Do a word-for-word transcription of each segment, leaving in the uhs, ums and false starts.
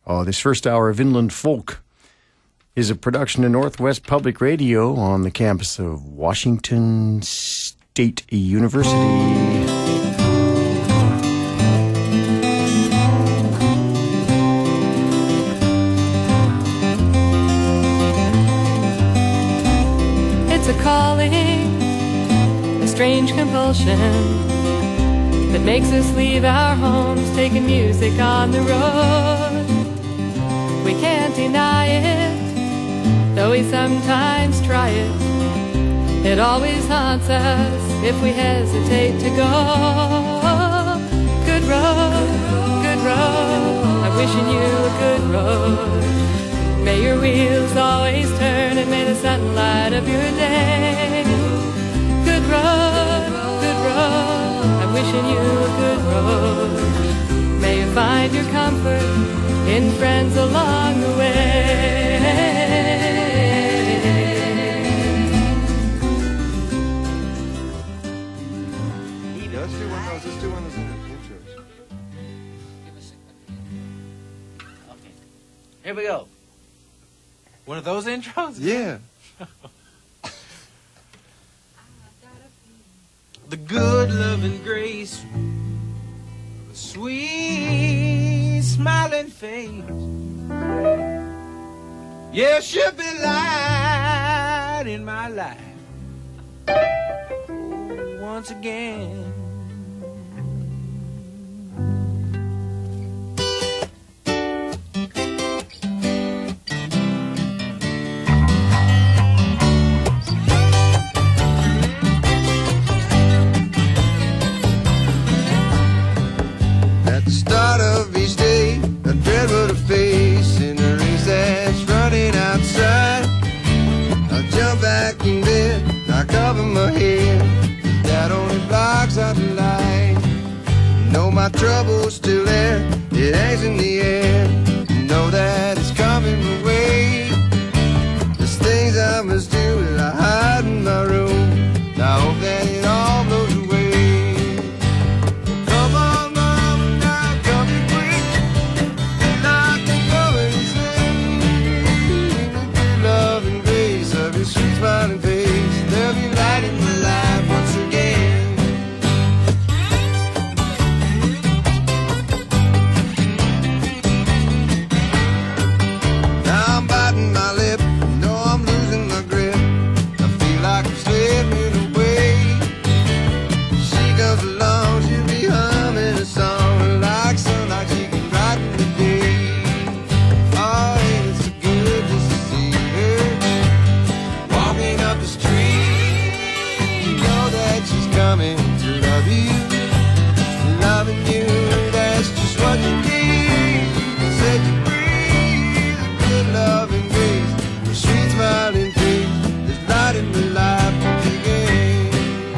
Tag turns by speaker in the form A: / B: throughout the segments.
A: Oh, this first hour of Inland Folk is a production of Northwest Public Radio on the campus of Washington State University.
B: It's a calling, a strange compulsion that makes us leave our homes, taking music on the road. We can't deny it, though we sometimes try it. It always haunts us if we hesitate to go. Good road, good road, I'm wishing you a good road. May your wheels always turn and may the sunlight of your day. Good road, good road, I'm wishing you a good road. May you find your comfort in friends along the way.
C: Let's do one of those. Let's do one of those intros.
D: Okay. Here we go. One of those intros?
C: Yeah.
D: The good love and grace of a sweet smiling face. Yeah, she'll be light in my life once again.
C: Start of each day, a dread would have faced in the race that's running outside. I'll jump back in bed, I cover my head, that only blocks out the light. Know my trouble's still there, it hangs in the air. Know that it's coming my way. There's things I must do that I hide in my room. I hope that it all blows away. Smiling face, there'll be light in my life once again. Now I'm biting my lip, know I'm losing my grip. I feel like I'm slipping away. She comes along, she'll be humming a song like sunlight, she can brighten the day. Oh, ain't it so good just to see her walking up the street. Know that she's coming to love you, loving you, that's just what you need. Set you free, the good love and grace, your sweet smiling face, there's light in my life once again.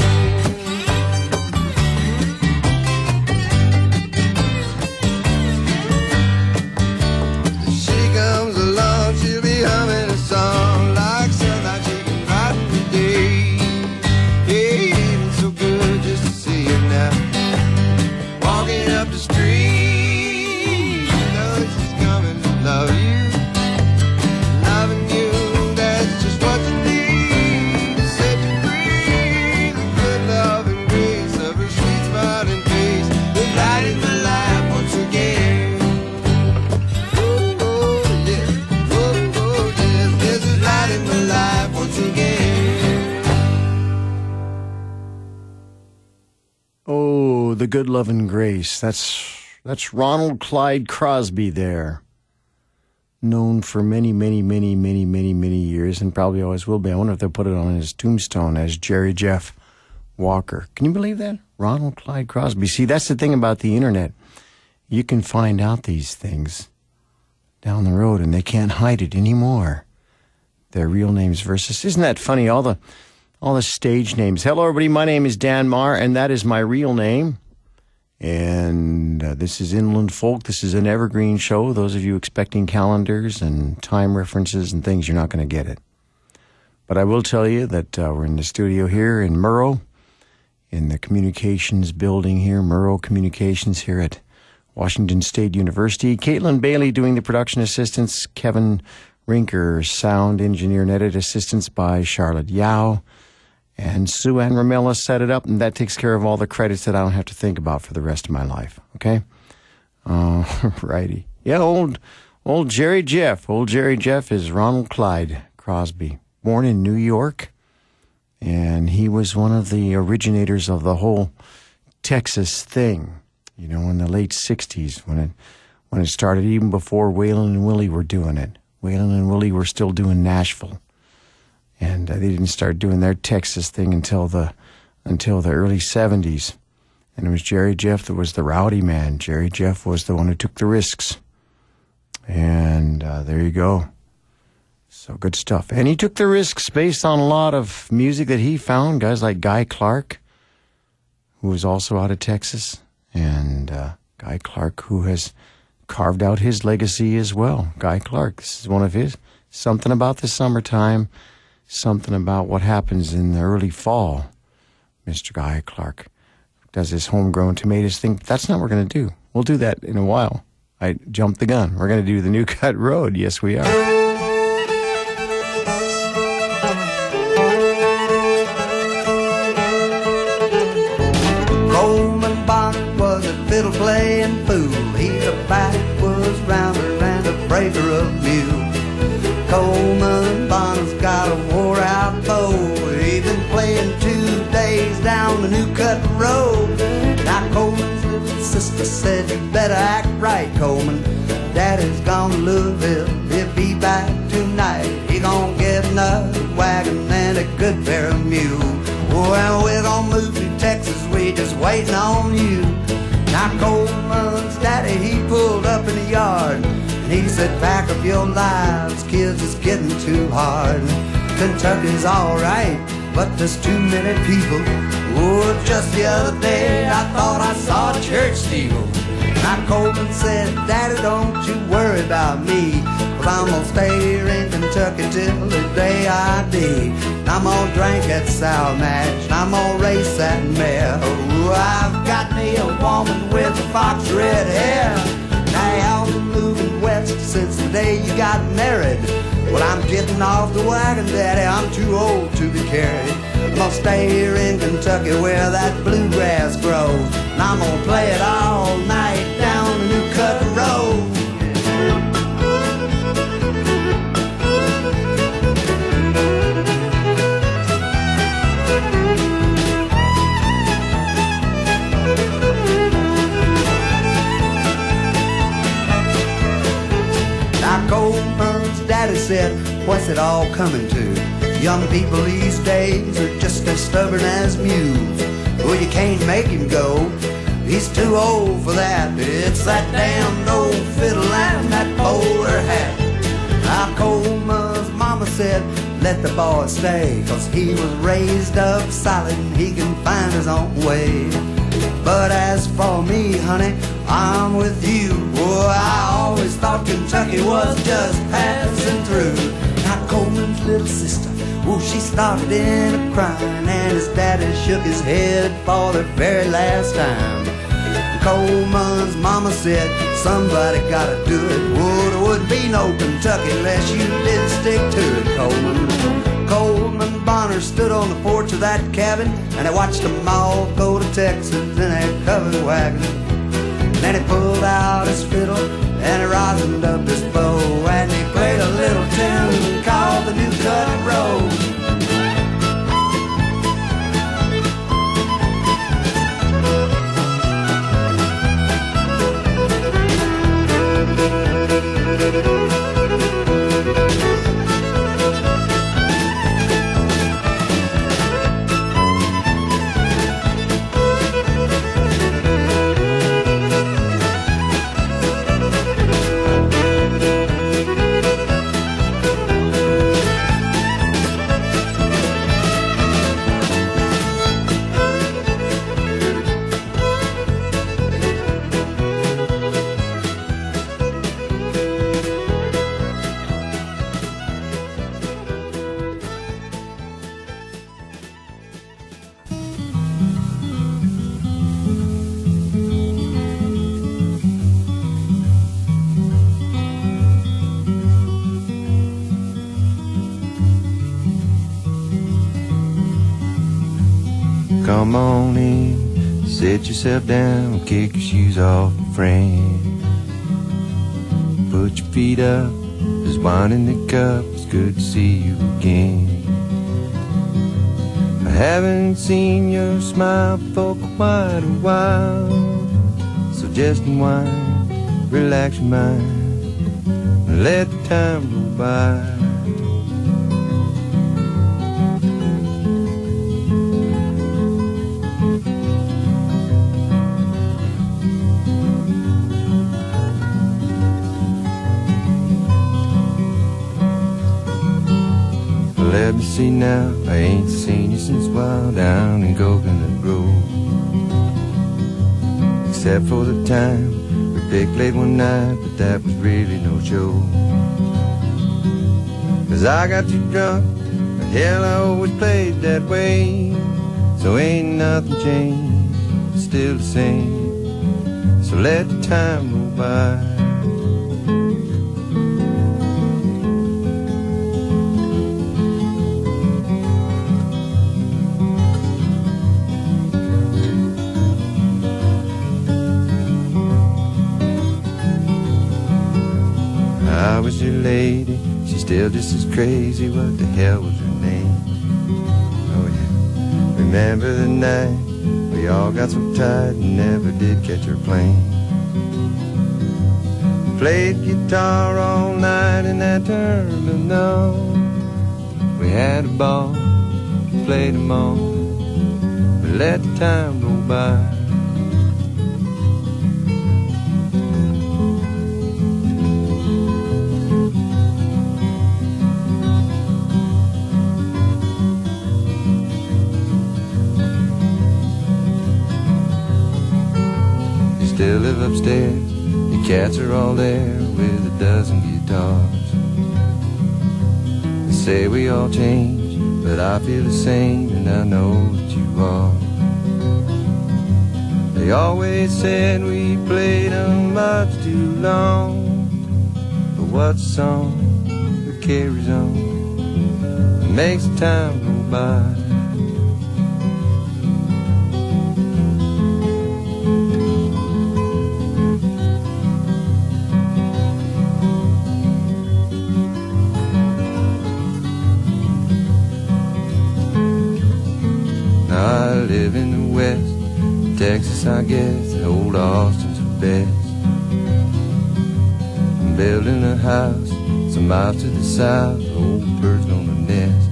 C: She comes along, she'll be humming a song like sunlight, she can brighten the day. Hey, it's so good just to see her now, walking up the street. You know she's coming to love you, loving you, that's just what you need. To set you free, the good love and grace of her sweet smiling face, the light in my life once again. Oh, oh, yeah, oh, oh, yes, there's a light in my life once again.
A: Oh, the good love and grace. That's that's Ronald Clyde Crosby there. Known for many, many, many, many, many, many years, and probably always will be. I wonder if they'll put it on his tombstone as Jerry Jeff Walker. Can you believe that? Ronald Clyde Crosby. See, that's the thing about the internet. You can find out these things down the road, and they can't hide it anymore. Their real names versus... Isn't that funny? All the all the stage names. Hello, everybody. My name is Dan Marr, and that is my real name. And uh, this is Inland Folk. This is an evergreen show. Those of you expecting calendars and time references and things, you're not going to get it. But I will tell you that uh, we're in the studio here in Murrow, in the communications building here, Murrow Communications here at Washington State University. Caitlin Bailey doing the production assistance. Kevin Rinker, sound engineer and edit assistance by Charlotte Yao. And Sue Ann Ramella set it up, and that takes care of all the credits that I don't have to think about for the rest of my life. Okay? Uh, righty. Yeah, old, old Jerry Jeff. Old Jerry Jeff is Ronald Clyde Crosby, born in New York. And he was one of the originators of the whole Texas thing, you know, in the late sixties when it, when it started, even before Waylon and Willie were doing it. Waylon and Willie were still doing Nashville. And uh, they didn't start doing their Texas thing until the until the early seventies. And it was Jerry Jeff that was the rowdy man. Jerry Jeff was the one who took the risks. And uh, there you go. So good stuff. And he took the risks based on a lot of music that he found. Guys like Guy Clark, who was also out of Texas. And uh, Guy Clark, who has carved out his legacy as well. Guy Clark, this is one of his. Something about the summertime. Something about what happens in the early fall. Mister Guy Clark does this homegrown tomatoes thing. That's not what we're going to do. We'll do that in a while. I jumped the gun. We're going to do the New Cut Road. Yes, we are.
E: Coleman Bonner was a fiddle playing fool. He's a backwoods rounder and a breaker of mule. Coleman Bonner's got a wore-out bow. He's been playing two days down the New Cut Road. Now Coleman's little sister said, you better act right, Coleman. Daddy's gone to Louisville, he'll be back tonight. He gonna get another wagon and a good pair of mules. Well, we're gonna move to Texas, we just waiting on you. Now Coleman's daddy, he pulled up in the yard. He said, pack up your lives, kids, it's getting too hard. Kentucky's alright, but there's too many people. Oh, just the other day I thought I saw a church steeple. Now Coleman said, Daddy, don't you worry about me, 'cause I'm gonna stay here in Kentucky till the day I die. I'm gonna drink at sour match, and I'm gonna race that mare. Oh, I've got me a woman with fox red hair. Now y'all been moving west since the day you got married. Well, I'm getting off the wagon, Daddy, I'm too old to be carried. I'm gonna stay here in Kentucky where that bluegrass grows, and I'm gonna play it all night down the New Cut Road. Coleman's daddy said, what's it all coming to? Young people these days are just as stubborn as mules. Well, you can't make him go, he's too old for that. It's that damn old fiddle and that bowler hat. Now Coleman's mama said, let the boy stay, 'cause he was raised up solid and he can find his own way. But as for me, honey, I'm with you. Oh, I always thought Kentucky was just passing through. Now Coleman's little sister, oh, she started in a crying, and his daddy shook his head for the very last time. Coleman's mama said, somebody gotta do it. Oh, there wouldn't be no Kentucky unless you did stick to it, Coleman. Coleman Bonner stood on the porch of that cabin, and he watched them all go to Texas in a covered wagon. Then he pulled out his fiddle and he rosined up his bow, and he played a little tune called the New Cut Road.
C: Come on in, sit yourself down, kick your shoes off, friend. Put your feet up, there's wine in the cup, it's good to see you again. I haven't seen your smile for quite a while, so just unwind, relax your mind, and let the time go by. Let me see now, I ain't seen you since wild down in Coconut Grove. Except for the time we picked late one night, but that was really no show. Cause I got too drunk, and hell I always played that way. So ain't nothing changed, it's still the same. So let the time roll by. I was your lady, she's still just as crazy. What the hell was her name? Oh yeah. Remember the night we all got so tired and never did catch her plane. Played guitar all night in that terminal. We had a ball, played them all, but let the time go by. Still live upstairs, the cats are all there with a dozen guitars. They say we all change, but I feel the same and I know that you are. They always said we played them much too long, but what's a song that carries on and makes the time go by? I live in the West, Texas, I guess. Old Austin's the best. I'm building a house some miles to the south. The old bird's gonna nest.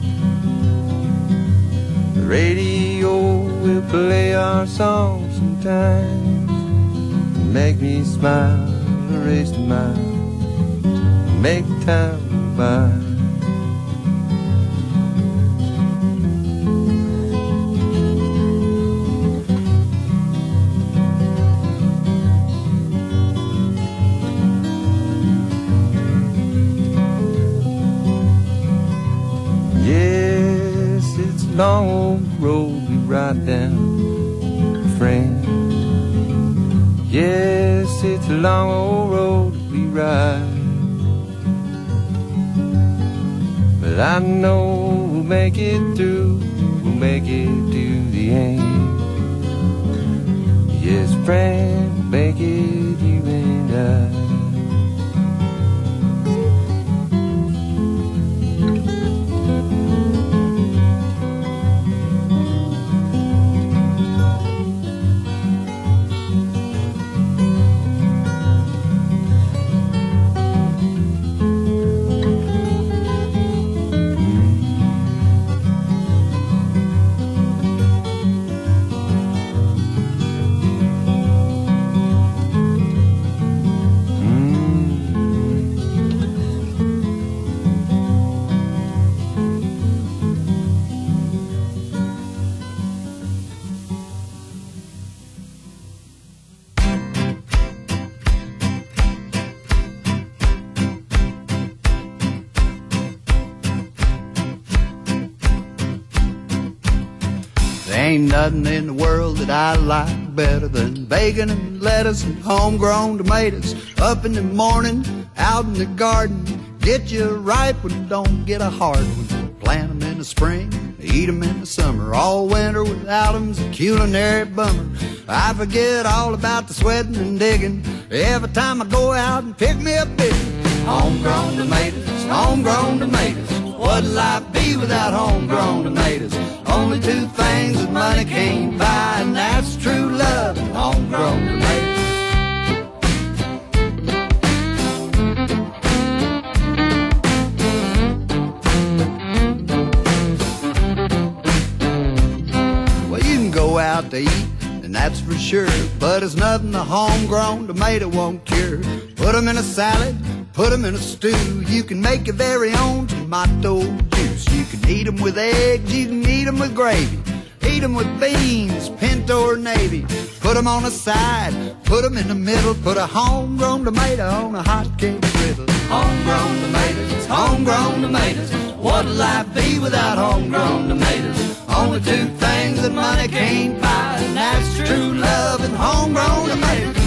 C: The radio will play our songs sometimes and make me smile, erase the miles, and make the time go by. Long old road we ride down, friend. Yes, it's a long old road we ride, but I know we'll make it through, we'll make it to the end. Yes, friend, we'll make it, you and I.
E: Ain't nothing in the world that I like better than bacon and lettuce and homegrown tomatoes. Up in the morning, out in the garden, get you a ripe one, don't get a hard one. Plant them in the spring, Eat 'em in the summer, all winter without 'em's a culinary bummer. I forget all about the sweating and digging every time I go out and pick me a big homegrown tomatoes, homegrown tomatoes. What'd life be without homegrown tomatoes? Only two things that money can't buy, and that's true love and homegrown tomatoes. Go out to eat, and that's for sure, but it's nothing a homegrown tomato won't cure. Put 'em in a salad, put 'em in a stew. You can make your very own tomato juice. You can eat 'em with eggs, you can eat 'em with gravy. Eat 'em with beans, pinto or navy. Put 'em on the side, put 'em in the middle. Put a homegrown tomato on a hot cake griddle. Homegrown tomatoes, homegrown tomatoes. What'd life be without homegrown tomatoes? Only two things that money can't buy, and that's true love and homegrown tomatoes.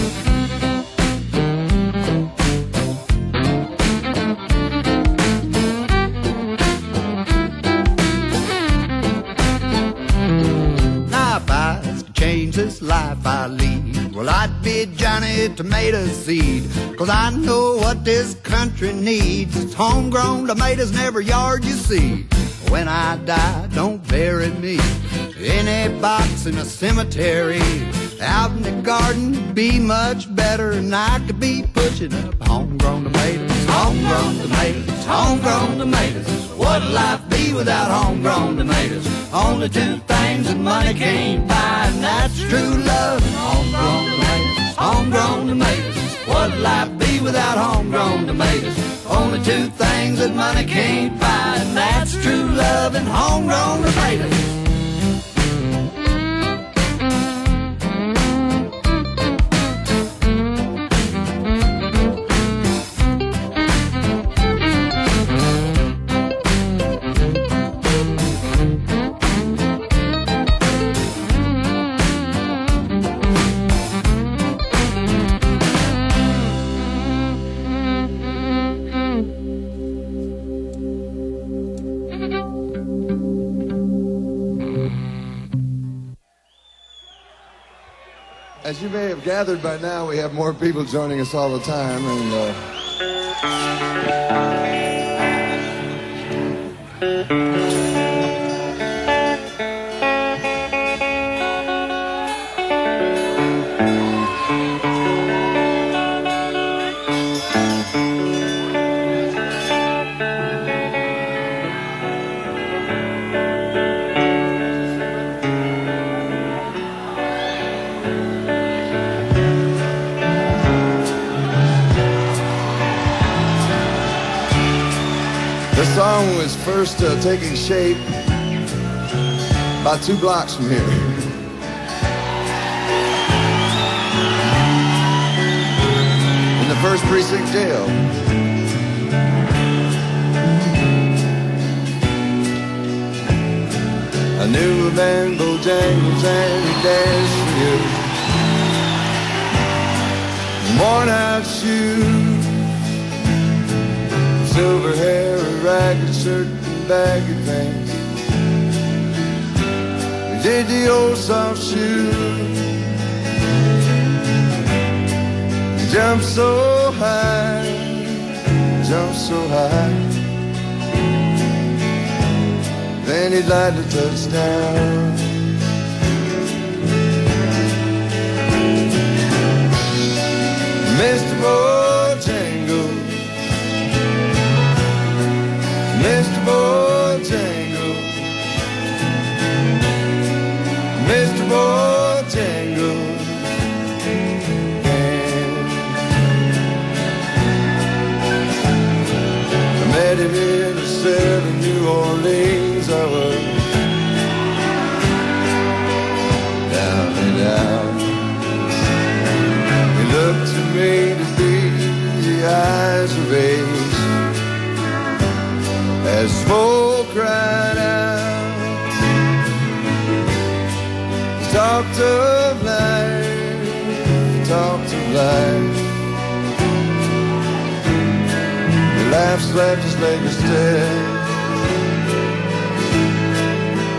E: Now if I was to change this life I lead, well, I'd be Johnny Tomato Seed. Cause I know what this country needs. It's homegrown tomatoes in every yard you see. When I die, don't bury me in a box in a cemetery. Out in the garden, be much better, and I could be pushing up homegrown tomatoes, homegrown tomatoes, homegrown tomatoes. What'd life be without homegrown tomatoes? Only two things that money can't buy, and that's true love and homegrown tomatoes, homegrown tomatoes. What'd life be without homegrown tomatoes? Only two things that money can't buy, and that's true love and homegrown tomatoes.
C: As you may have gathered by now, we have more people joining us all the time, and uh... The song was first uh, taking shape about two blocks from here. In the first precinct jail. I knew a man, Bojangles, and he danced for you. Worn out shoes, silver hair, a ragged shirt and baggy pants. We did the old soft shoe. Jumped so high, jumped so high. Then he'd light the touchdown. Mister Bojangles, Mister Bojangles, Mister Bojangles, I met him in a cell in New Orleans. I was down and out. He looked to me to be the eyes of age. As smoke cried out, he talked of life, he talked of life. He laughed, slapped his leg instead.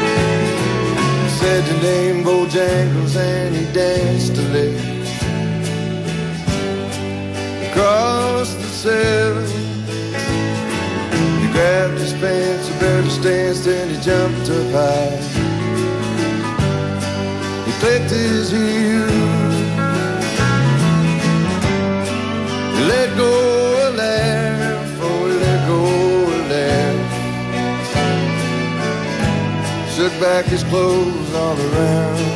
C: said your name, Bojangles, and he danced a lick across the seven. He grabbed his pants, a better stance, then he jumped up high. He clicked his heels, he let go a laugh, oh, he let go a laugh. Shook back his clothes all around.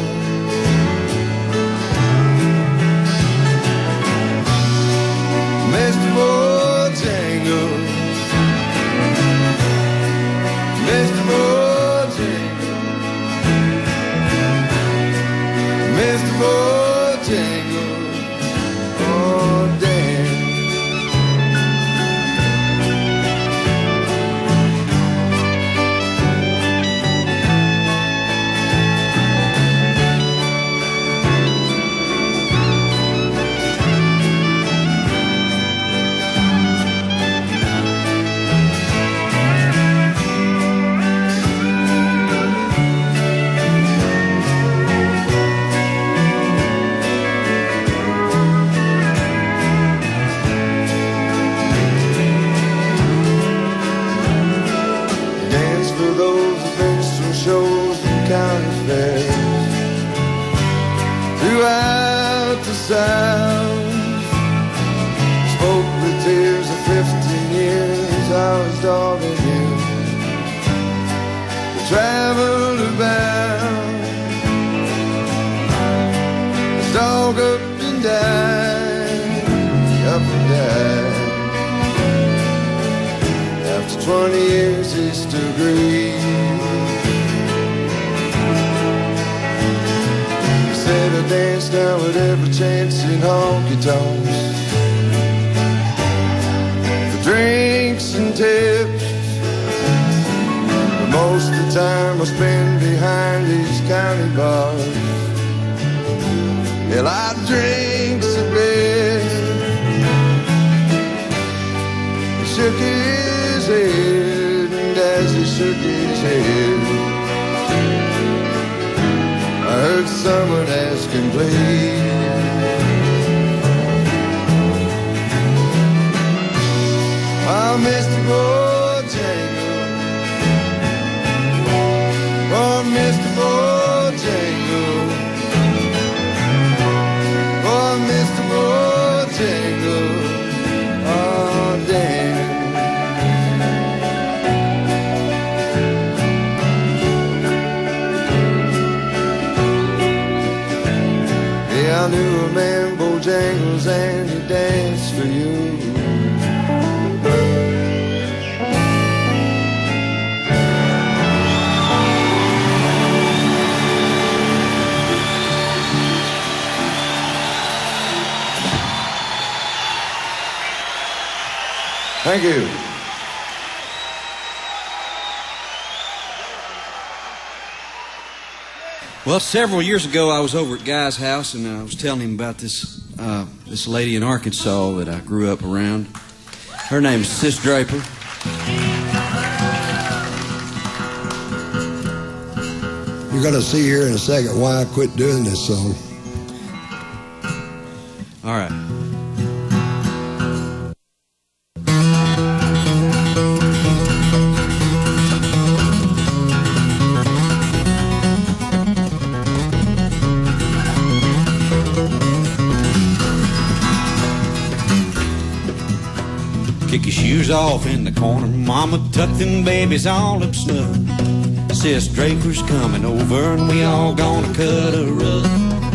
C: Mister Bojangles, Mister Bojangles, Mister Bojangles, oh damn. Throughout the South, spoke the tears of fifteen years I was dogging you. We traveled about, dog up and down, up and down. After twenty years he still grieves. Said I dance now with every chance in honky-tonks, for drinks and tips, but most of the time I spend behind these county bars. Well, I drinks a bit. He shook his head, and as he shook his head, I heard someone asking, please. Oh, Mister Bojangles, oh, Mister Bojangles, oh, Mister Bojangles, oh, damn. I knew a man, Bojangles, and he danced for you. Thank you.
F: Well, several years ago, I was over at Guy's house, and I was telling him about this uh, this lady in Arkansas that I grew up around. Her name is Sis Draper.
G: You're going to see here in a second why I quit doing this song.
F: All right. Kick your shoes off in the corner. Mama tucked them babies all up snug. Sis Draper's coming over and we all gonna cut a rug.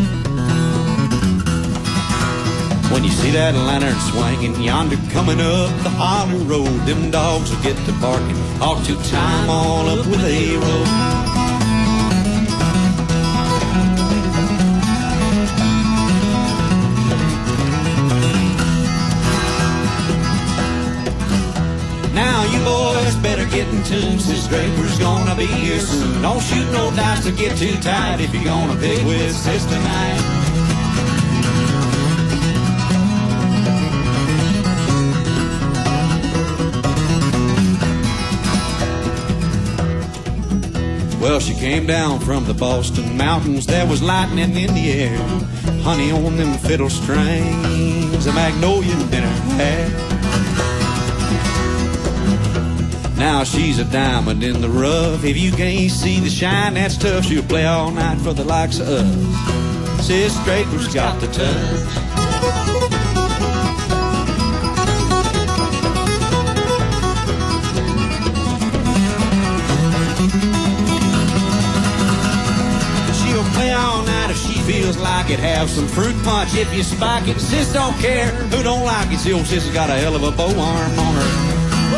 F: When you see that lantern swinging yonder coming up the holler road, them dogs will get to barking all to time all up with a road. Now you boys better get in tune, Sis Draper's gonna be here soon. Don't shoot no dice to get too tight if you're gonna pick with Sis tonight. Well, she came down from the Boston mountains. There was lightning in the air, honey on them fiddle strings, a magnolia in her hair. Now she's a diamond in the rough. If you can't see the shine, that's tough. She'll play all night for the likes of us. Sis Draper's got the touch. Play all night if she feels like it. Have some fruit punch if you spike it. Sis don't care who don't like it. The old sis has got a hell of a bow arm on her.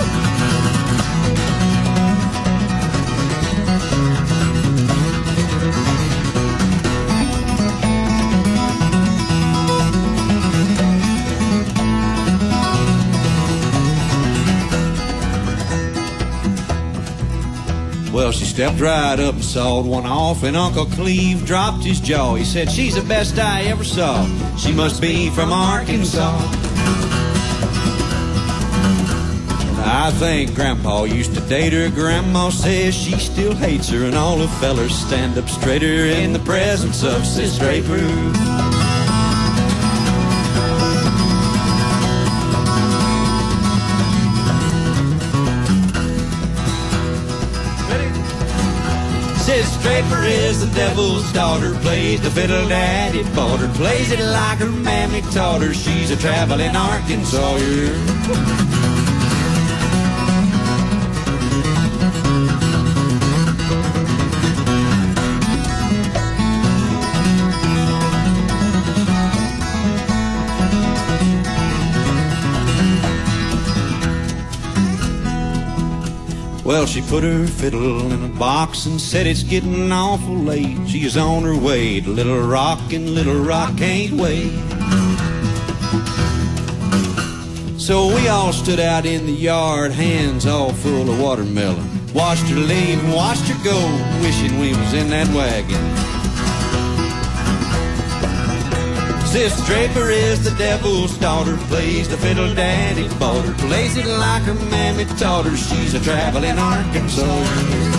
F: Well, she stepped right up and sawed one off, and Uncle Cleve dropped his jaw. He said, she's the best I ever saw. She must be from Arkansas. I think Grandpa used to date her. Grandma says she still hates her, and all the fellers stand up straighter in the presence of Sis Draper. Sis Draper is the devil's daughter, plays the fiddle daddy bought her, plays it like her mammy taught her. She's a traveling Arkansas, yeah. Well, she put her fiddle in a box and said it's getting awful late. She is on her way to Little Rock, and Little Rock can't wait. So we all stood out in the yard, hands all full of watermelon. Watched her leave and watched her go, wishing we was in that wagon. Sis Draper is the devil's daughter, plays the fiddle daddy bought her, plays it like her mammy taught her. She's a traveling Arkansas.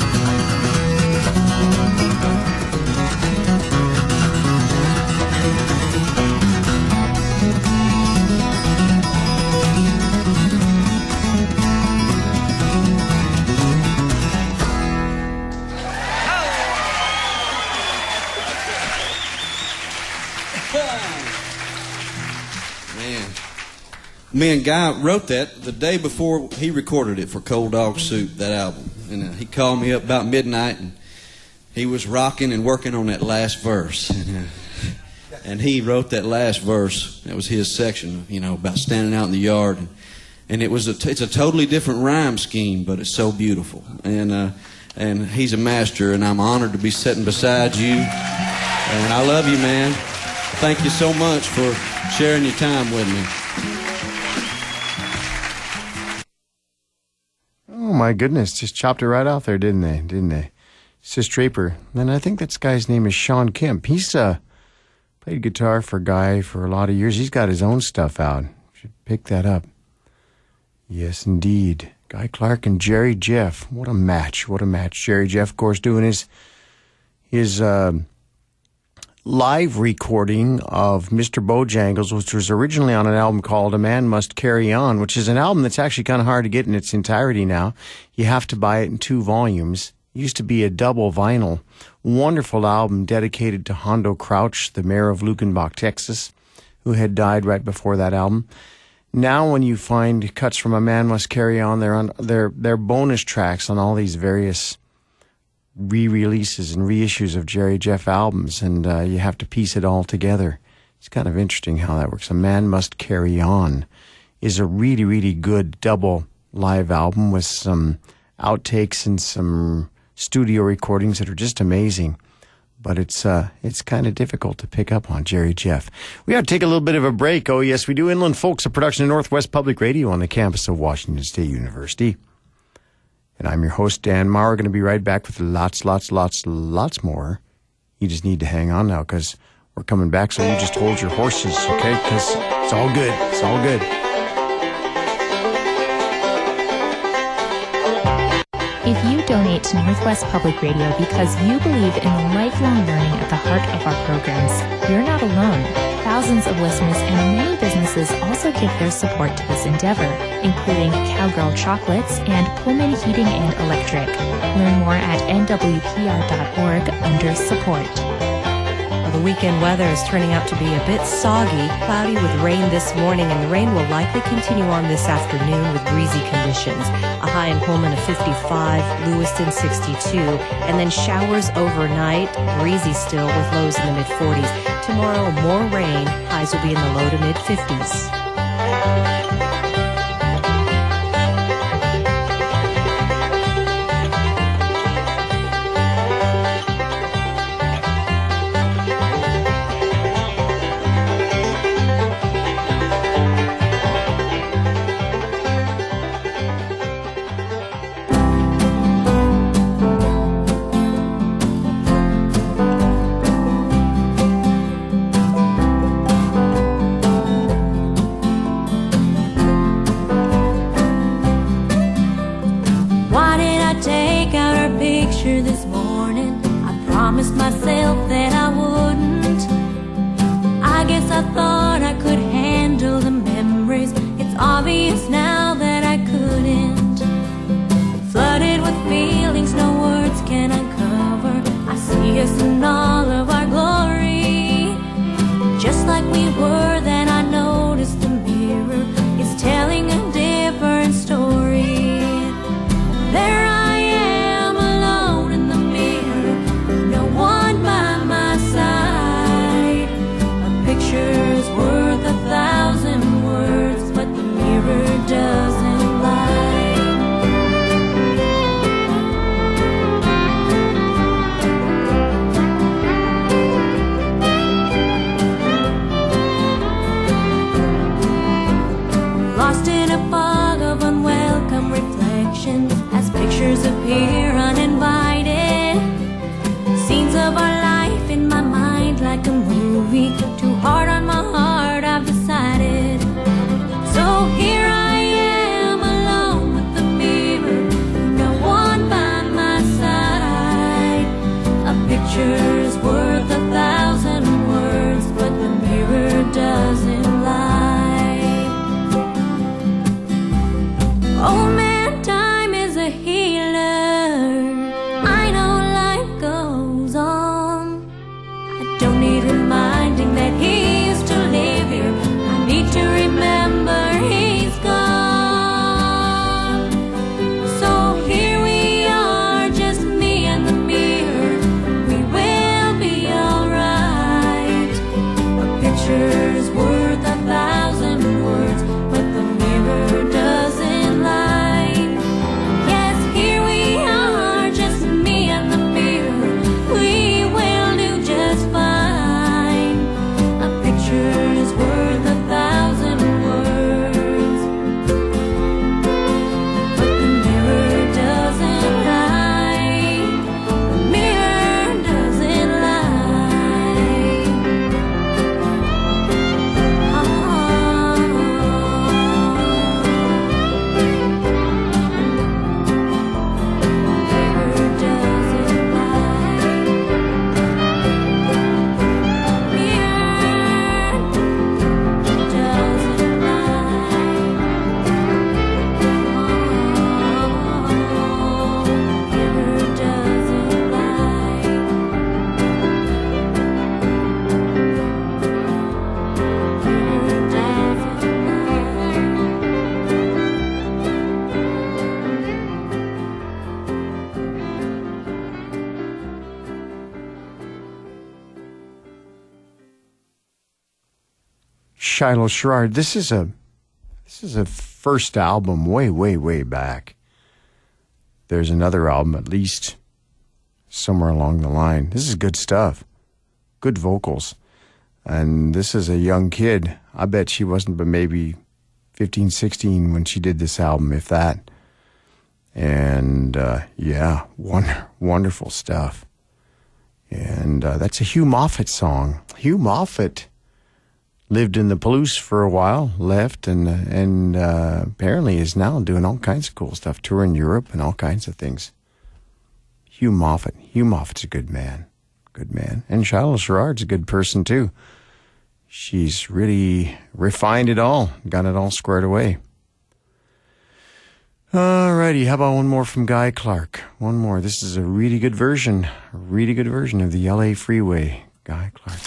F: Me and Guy wrote that the day before he recorded it for Cold Dog Soup, that album. And uh, he called me up about midnight, and he was rocking and working on that last verse. And, uh, and he wrote that last verse. That was his section, you know, about standing out in the yard. And, and it was a t- it's a totally different rhyme scheme, but it's so beautiful. And uh, and he's a master, and I'm honored to be sitting beside you. And I love you, man. Thank you so much for sharing your time with me.
A: Oh, my goodness. Just chopped it right off there, didn't they? Didn't they? Sis Draper. And I think that guy's name is Sean Kemp. He's uh, played guitar for Guy for a lot of years. He's got his own stuff out. Should pick that up. Yes, indeed. Guy Clark and Jerry Jeff. What a match. What a match. Jerry Jeff, of course, doing his, his uh, live recording of Mister Bojangles, which was originally on an album called A Man Must Carry On, which is an album that's actually kind of hard to get in its entirety now. You have to buy it in two volumes. It used to be a double vinyl. Wonderful album dedicated to Hondo Crouch, the mayor of Lukenbach, Texas, who had died right before that album. Now when you find cuts from A Man Must Carry On, they're on they're, they're bonus tracks on all these various re-releases and reissues of Jerry Jeff albums, and uh, you have to piece it all together. It's kind of interesting how that works. A Man Must Carry On is a really, really good double live album with some outtakes and some studio recordings that are just amazing. But it's uh, it's kind of difficult to pick up on Jerry Jeff. We got to take a little bit of a break. Oh, yes, we do. Inland Folks, a production of Northwest Public Radio on the campus of Washington State University. And I'm your host, Dan Maurer. Going to be right back with lots, lots, lots, lots more. You just need to hang on now because we're coming back, so you just hold your horses, okay? Because it's all good. It's all good.
H: If you donate to Northwest Public Radio because you believe in the lifelong learning at the heart of our programs, you're not alone. Thousands of listeners and many businesses also give their support to this endeavor, including Cowgirl Chocolates and Pullman Heating and Electric. Learn more at N W P R dot org under support.
I: Well, the weekend weather is turning out to be a bit soggy, cloudy with rain this morning, and the rain will likely continue on this afternoon with breezy conditions. A high in Pullman of fifty-five, Lewiston sixty-two, and then showers overnight, breezy still with lows in the mid-forties. Tomorrow, more rain, highs will be in the low to mid-fifties.
J: This morning, I promised myself that I wouldn't. I guess I thought I could handle the memories. It's obvious now that I couldn't. Flooded with feelings no words can uncover. I see us in all of our glory, just like we were. Then I noticed the mirror is telling a different story. There I picture's worth a thousand words, but the mirror doesn't lie. Lost in a fog of unwelcome reflections as pictures appear uninvited. Scenes of our life in my mind like a movie. Too hard on my heart, I've decided. So here I am alone with the mirror, no one by my side. A picture's worth a thousand words, but the mirror doesn't lie. Oh man, time is a healer. I know life goes on. I don't need reminding that he used to live here. I need to remember he's gone. So here we are, just me and the mirror. We will be alright. A picture's worth a thousand words, but the mirror doesn't lie. Yes, here we are, just me and the mirror. We will do just fine. A picture is worth a thousand words, but the mirror doesn't lie. The mirror doesn't lie. Oh. Mirror doesn't lie. Mirror doesn't lie. Mirror doesn't lie. Mirror doesn't lie.
A: Shiloh Sherrard, this is a this is a first album way, way, way back. There's another album at least somewhere along the line. This is good stuff. Good vocals. And this is a young kid. I bet she wasn't but maybe fifteen, sixteen when she did this album, if that. And uh, yeah, wonder, wonderful stuff. And uh, that's a Hugh Moffat song. Hugh Moffat lived in the Palouse for a while, left, and and uh, apparently is now doing all kinds of cool stuff, touring Europe and all kinds of things. Hugh Moffat. Hugh Moffat's a good man. Good man. And Shiloh Sherrard's a good person, too. She's really refined it all, got it all squared away. Alrighty, how about one more from Guy Clark? One more. This is a really good version, a really good version of the L A Freeway. Guy Clark.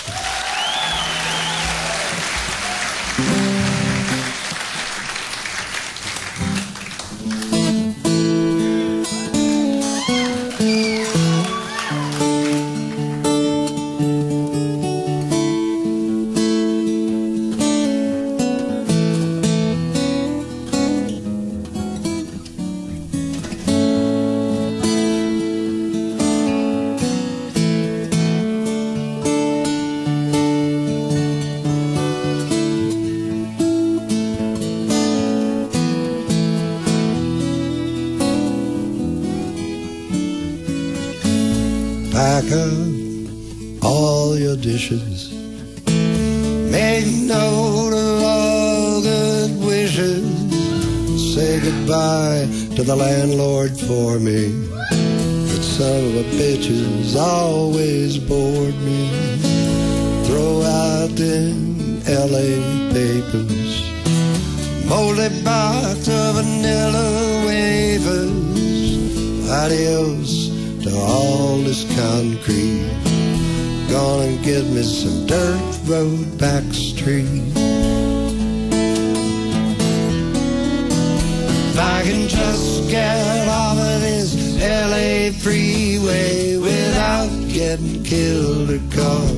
G: Pack up all your dishes, make note of all good wishes, say goodbye to the landlord for me. That son of a bitch has always bored me. Throw out them L A papers, moldy box of vanilla wafers. Adios to all this concrete, gonna get me some dirt road back street. If I can just get off of this L A freeway without getting killed or caught,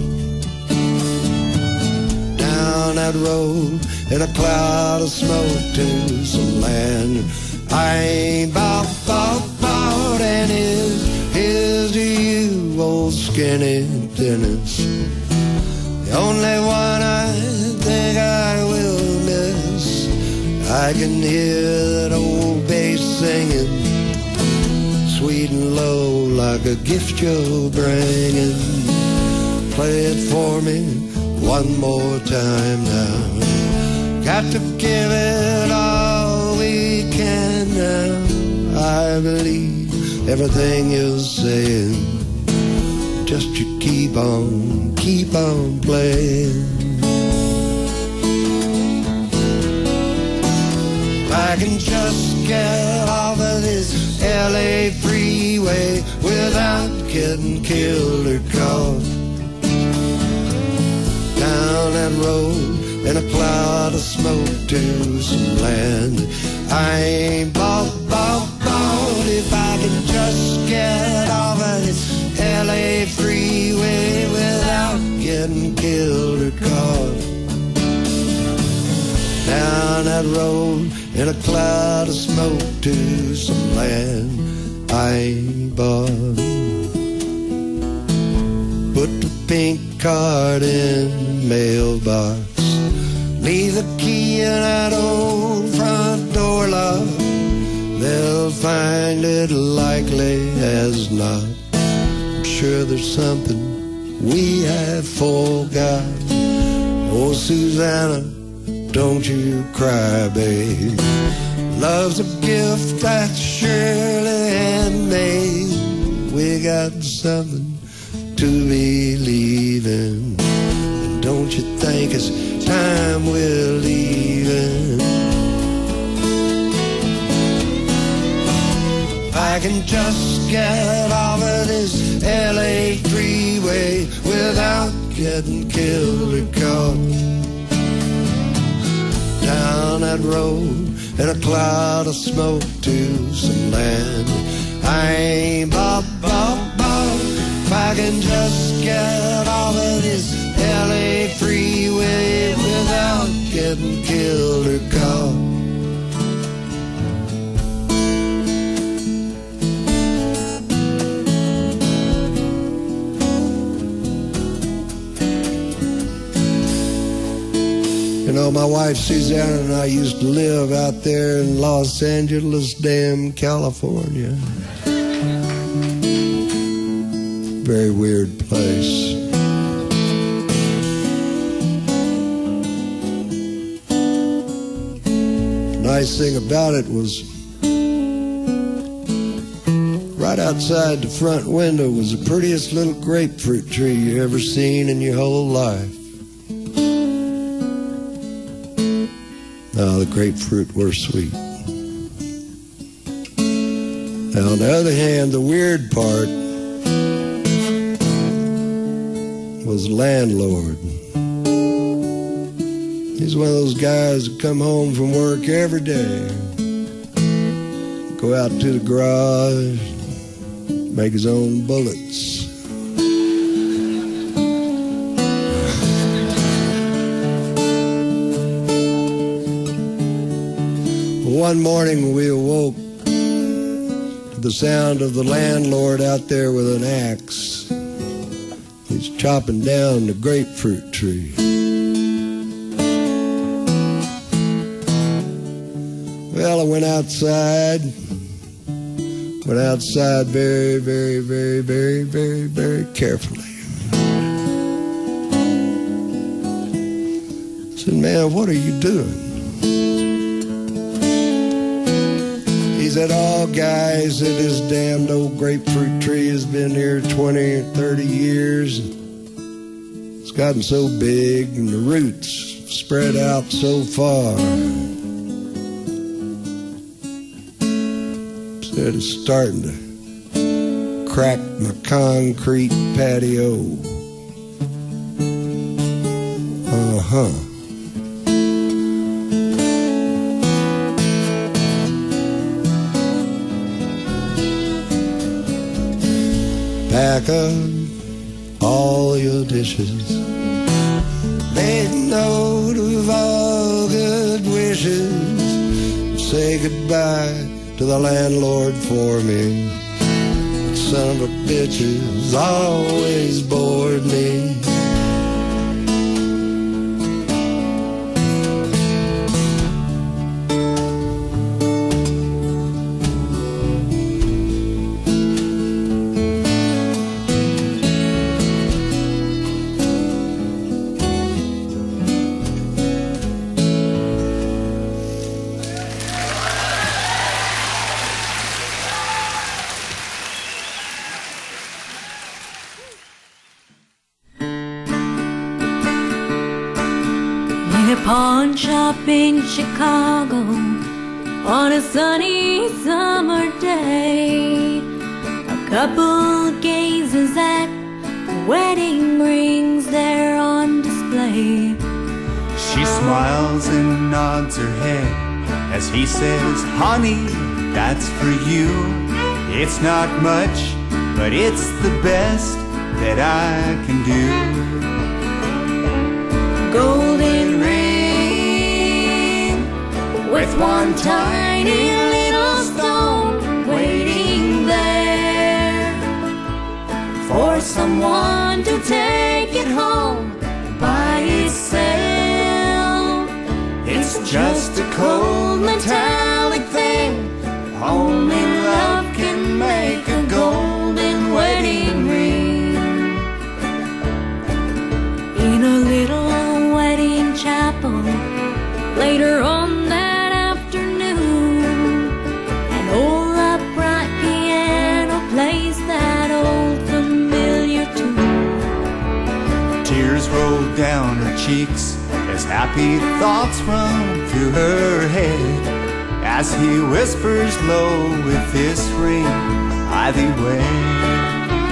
G: down that road in a cloud of smoke to some land I ain't bout, bout, bout, and is Here's to you, old skinny Dennis, the only one I think I will miss. I can hear that old bass singing, sweet and low like a gift you're bringing. Play it for me one more time now. Got to give it all we can now. I believe everything you're saying, just you keep on, keep on playing. I can just get off of this L A freeway without getting killed or caught, down that road in a cloud of smoke to some land I ain't bought, bought, bought. If I can just get off of this L A freeway without getting killed or caught, down that road in a cloud of smoke to some land I ain't bought. Put the pink card in the mailbox, leave the key in that old front door lock. They'll find it likely as not. I'm sure there's something we have forgot. Oh, Susanna, don't you cry, babe. Love's a gift that's surely handmade. We got something to believe in. And don't you think it's time we're leaving? I can just get off of this L A freeway without getting killed or caught, down that road in a cloud of smoke to some land I ain't bought, bought, bought. If I can just get off of this L A freeway without getting killed or caught. You know, my wife Susanna and I used to live out there in Los Angeles, damn California. Very weird place. The nice thing about it was Right outside the front window was the prettiest little grapefruit tree you ever seen in your whole life. Now, the grapefruit were sweet. Now, on the other hand, the weird part was the landlord. He's one of those guys that come home from work every day, go out to the garage, make his own bullets. One morning we awoke to the sound of the landlord out there with an axe. He's chopping down the grapefruit tree. Well, I went outside, went outside very, very, very, very, very, very carefully. I said, man, what are you doing? He said, oh, guys, that this damned old grapefruit tree has been here twenty or thirty years. It's gotten so big and the roots spread out so far. Said it's starting to crack my concrete patio. Uh-huh. Pack up all your dishes, make note of all good wishes, say goodbye to the landlord for me. Son of a bitch has always bored me.
J: Pawn shop in Chicago on a sunny summer day. A couple gazes at the wedding rings there on display.
K: She smiles and nods her head as he says, honey, that's for you. It's not much, but it's the best that I can do.
J: Golden ring with one tiny little stone waiting there for someone to take it home by itself.
K: It's just a cold metallic thing, only love can make a golden wedding ring.
J: In a little wedding chapel later on that afternoon, an old upright piano plays that old familiar tune.
K: Tears roll down her cheeks as happy thoughts run through her head, as he whispers low, with this ring I thee wed.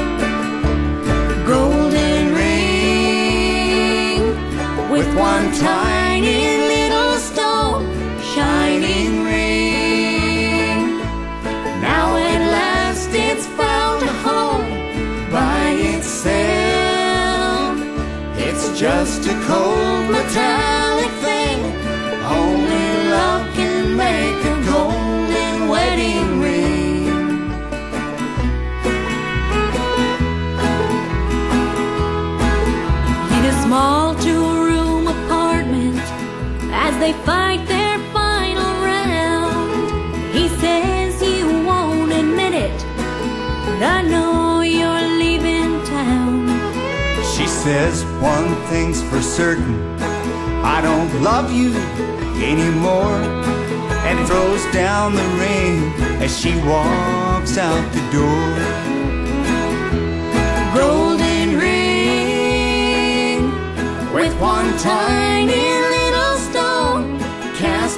J: Golden ring with one tiny little stone shining ring. Now at last it's found a home by itself.
K: It's just a cold metallic thing, only love can make a golden wedding ring.
J: In a small two-room apartment, as they fight their final round, he says you won't admit it, but I know you're leaving town.
K: She says one thing's for certain, I don't love you anymore, and throws down the ring as she walks out the door.
J: Golden ring with one tiny little stone cast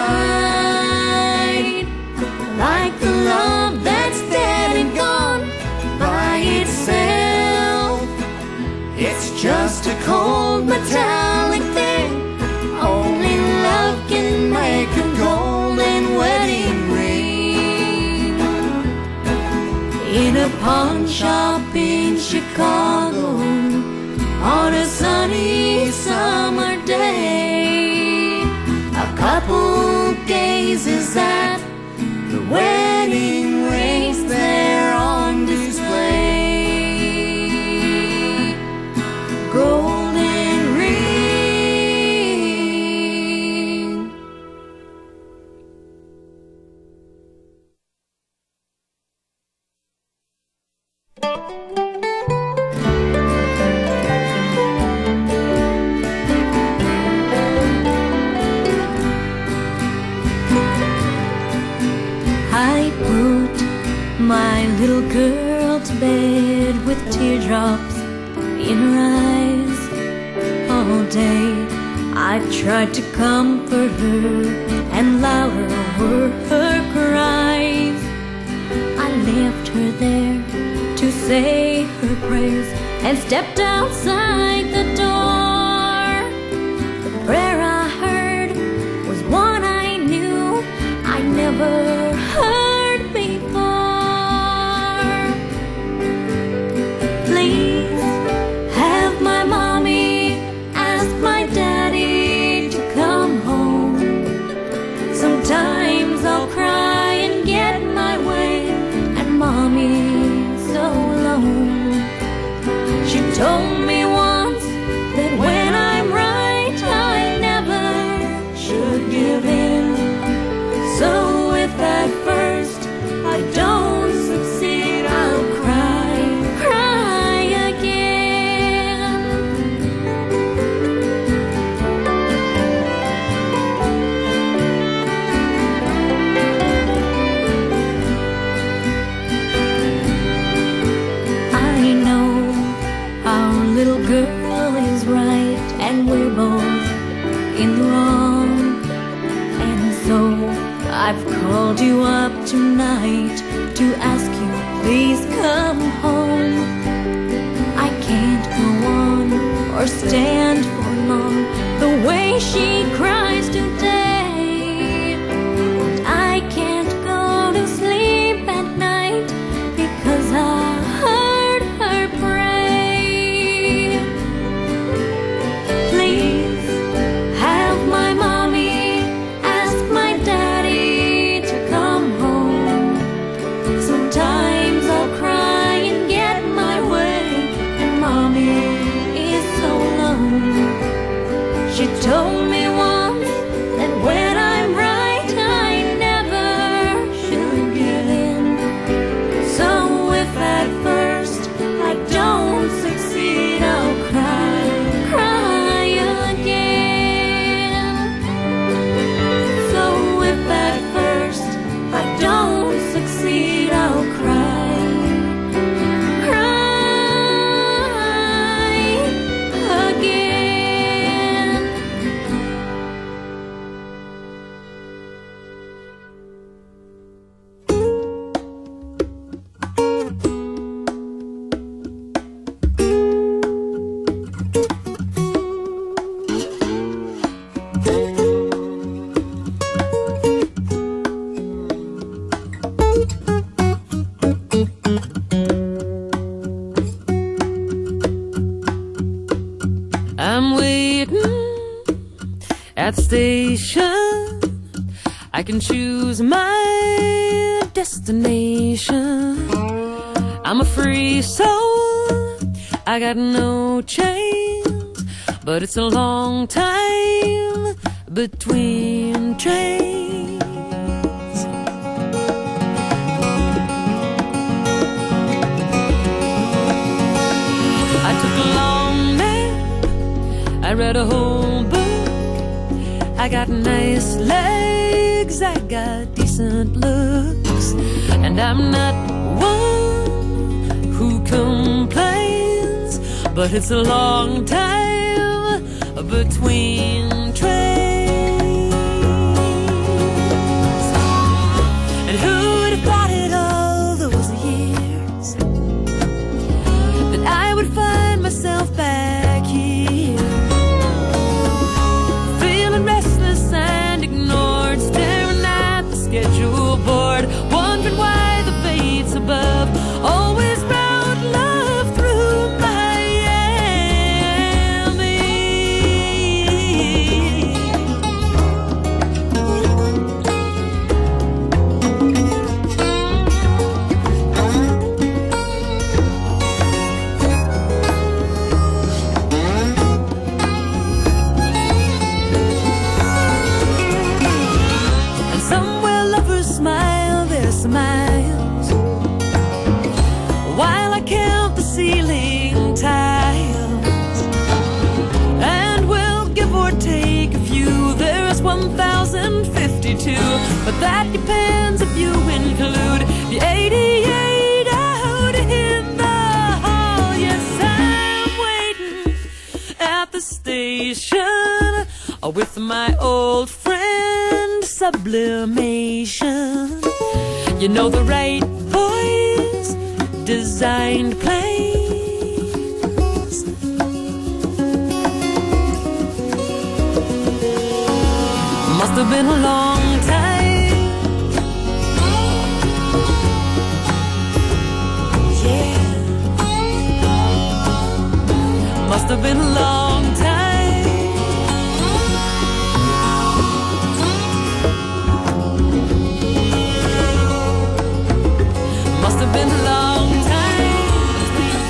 J: aside, like the love that's dead and gone by itself. It's just a cold metallic thing. Only love can make a golden wedding ring. In a pawn shop in Chicago on a sunny summer day, a couple gazes at the wedding rings there on display. Golden ring. I put my little girl to bed with teardrops in her eyes. All day I've tried to comfort her, and louder were her cries. I left her there to say her prayers and stepped outside the door. The prayer I heard was one I knew I never heard before. Please have my mommy ask my daddy to come home. Sometimes I'll cry and get my way, and mommy's so alone. She told me once that when I'm right, I never should give in. So if at first I don't succeed, I'll cry, cry again. I know our little girl is right, and we're both in the wrong. And so I've called you up tonight to ask you, please come home. I can't go on or stand for long the way she cries today. And I can't go to sleep at night because I heard her pray. Please have my mommy ask my daddy to come home. Sometimes I'll cry and get my way, and mommy is so alone. She told me once that when I'm right, I never should give in. So if at first I don't succeed, I'll cry, cry again. So if at first I don't succeed, I'll cry, cry again.
B: I'm waiting at the station. I can choose my destination. I'm a free soul, I got no chains, but it's a long time between trains. I took a long nap, I read a whole book. I got nice legs, I got decent looks. and I'm not one who complains, but it's a long time between trains. And who would have thought it all those years that I would find myself back here, feeling restless and ignored, staring at the schedule board, wondering why the fates above always round love through Miami. And somewhere lovers smile their smiles while I count the ceiling tiles, and we'll give or take a few. There's one thousand fifty-two, but that depends if you include the eighty-eight out in the hall. Yes, I'm waiting at the station with my old friend Sublimation. You know, the right voice designed place. Must have been a long time. Yeah. Must have been a long time. Must have been a long time between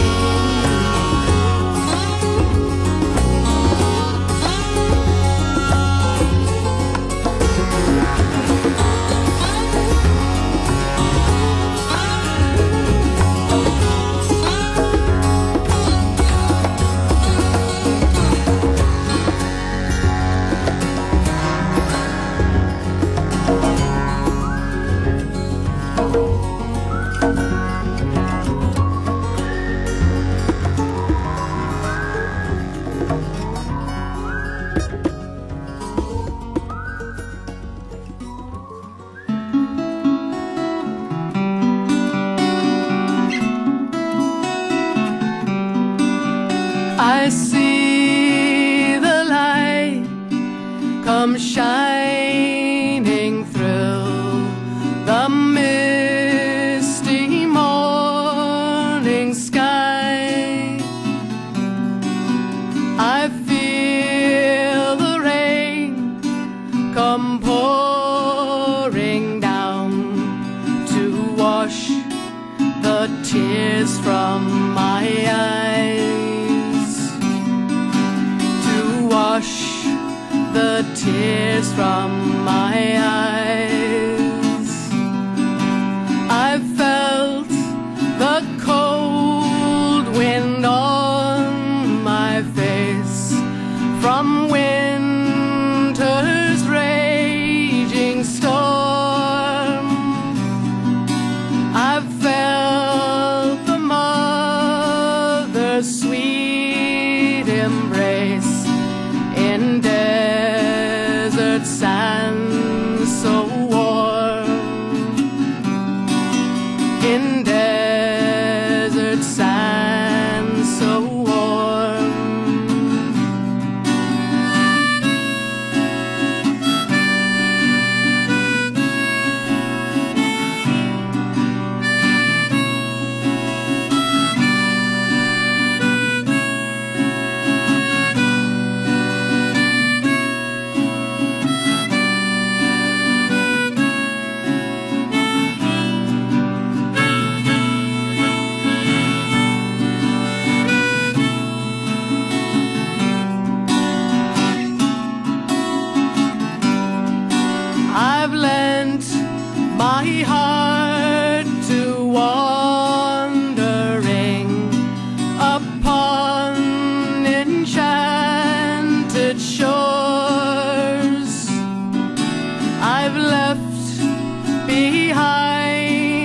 B: I see the light come shining through the misty morning sky. I feel the rain come pouring down to wash the tears from my eyes, wash the tears from my eyes. I felt the cold wind on my face from winter's raging storm. I felt the mother's sweet embrace in desert sand so warm, in desert sand so warm. I've lent my heart to wandering upon enchanted shores. I've left behind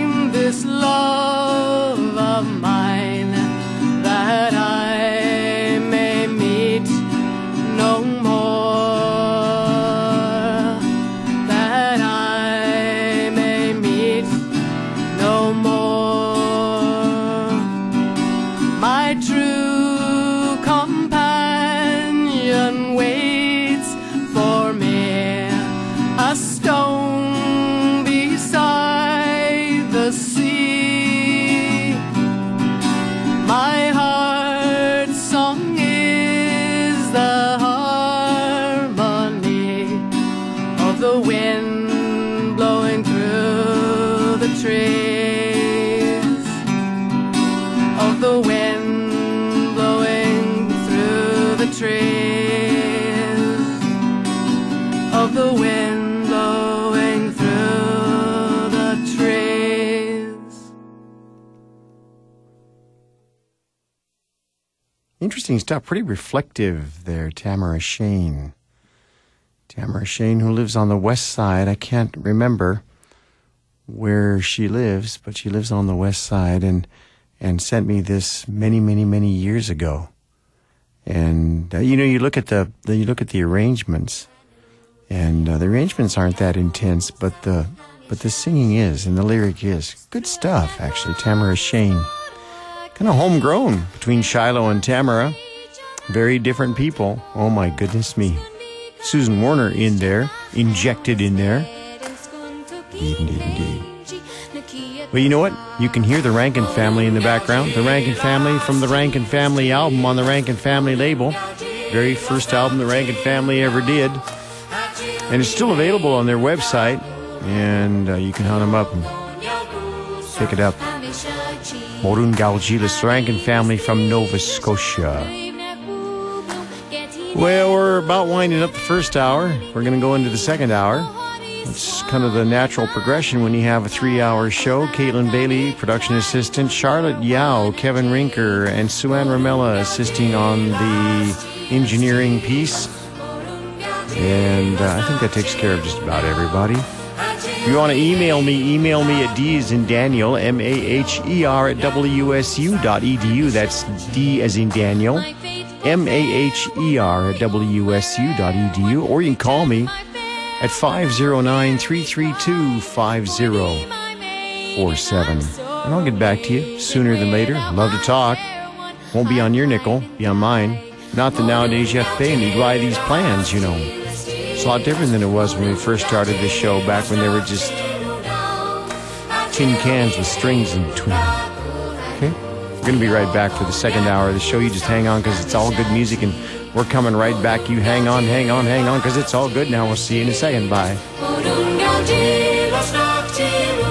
A: Interesting stuff. Pretty reflective there, Tamara Shane. Tamara Shane, who lives on the west side. I can't remember where she lives, but she lives on the west side and and sent me this many, many, many years ago. And uh, you know, you look at the, the you look at the arrangements, and uh, the arrangements aren't that intense, but the but the singing is, and the lyric is good stuff. Actually, Tamara Shane, kind of homegrown between Shiloh and Tamara, very different people. Oh my goodness me. Susan Warner in there, injected in there. Indeed, indeed, indeed. Well, you know what? You can hear the Rankin Family in the background. The Rankin Family from the Rankin Family album on the Rankin Family label. Very first album the Rankin Family ever did. And it's still available on their website. And uh, you can hunt them up and pick it up. Morun Galgilis, the Rankin Family from Nova Scotia. Well, we're about winding up the first hour. We're going to go into the second hour. It's kind of the natural progression when you have a three-hour show. Caitlin Bailey, production assistant. Charlotte Yao, Kevin Rinker, and Suanne Ramella assisting on the engineering piece. And uh, I think that takes care of just about everybody. If you want to email me, email me at D as in Daniel, M A H E R at W S U dot E D U. That's D as in Daniel, M A H E R at W S U dot E D U. Or you can call me at five oh nine, three three two, five oh four seven. And I'll get back to you sooner than later. Love to talk. Won't be on your nickel, be on mine. Not that nowadays you have to pay and you buy these plans, you know. It's a lot different than it was when we first started this show, back when they were just tin cans with strings in between. Okay? We're going to be right back for the second hour of the show. You just hang on because it's all good music, and we're coming right back. You hang on, hang on, hang on, because it's all good now. We'll see you in a second. Bye.